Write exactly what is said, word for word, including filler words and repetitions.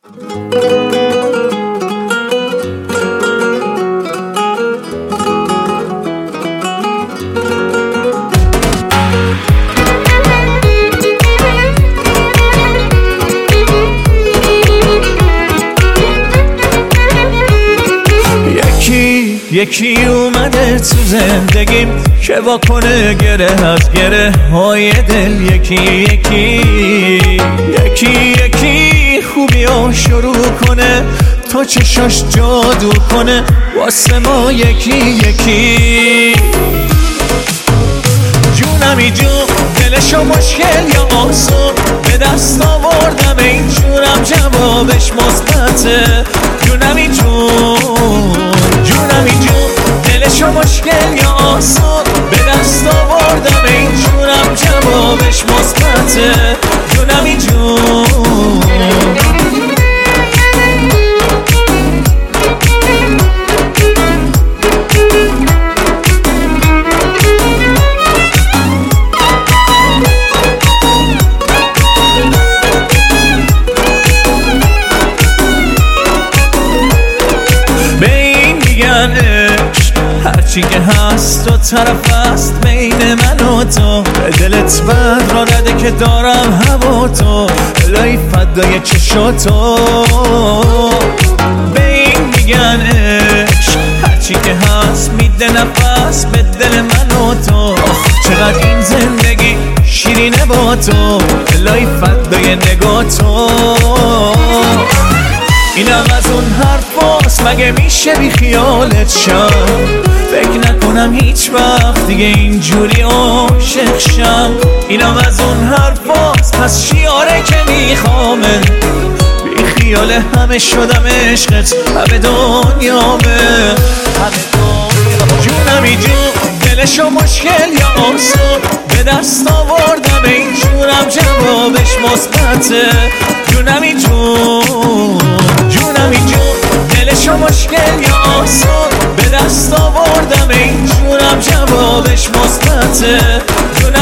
یکی اومده تو زندگیم که واکنه گره از گره های دل. یکی یکی یکی یکی خوبی رو شروع کنه تا چشاش جادو کنه واسه ما. یکی یکی جونمی جون دلشو مشکل یا آسون به دست آوردم اینجورم جوابش مثبته. جونمی جون جونمی جون دلشو مشکل یا آسون به دست آوردم اینجورم جوابش مثبته. جونمی جون هرچی که هست دو طرف است بین من و تو. به دلت بد را نده که دارم هوا تو الهی فدای چشاتو. به این میگن عشق هرچی که هست میده نفس به دل من و تو. چقدر این زندگی شیرینه با تو الهی فدای نگاه تو. اینم از اون حرفاست مگه میشه بی خیالت شم. فکر نکنم هیچ وقت دیگه اینجوری عاشق شم. اینم از اون حرفاست پس شیاره که میخوامه بی خیال همه شدم عشقت همه دنیامه همه دنیامه. جونمی جون دلشو مشکل یا آسون به دست آوردم اینجورم جوابش مثبته. جونمی جون جونمی جون دلشو مشکل یا آسون به دست آوردم اینجورم جوابش مثبته.